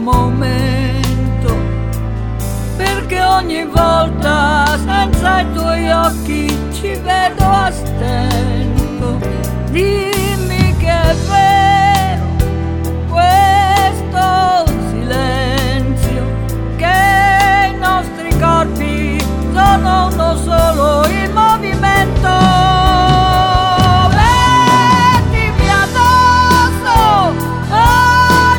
momento, perché ogni volta senza i tuoi occhi ci vedo a stento. Dimmi che è vero